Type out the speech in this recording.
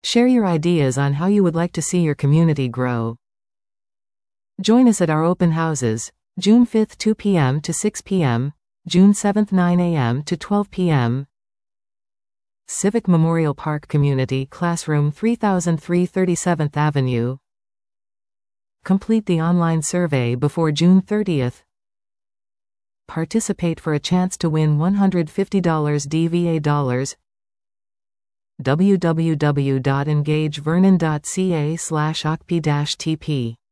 Share your ideas on how you would like to see your community grow. Join us at our open houses, June 5th 2 p.m. to 6 p.m., June 7th 9 a.m. to 12 p.m. Civic Memorial Park Community Classroom 3003 37th Avenue. Complete the online survey before June 30th. Participate for a chance to win $150 DVA dollars. www.engagevernon.ca/ocp-tp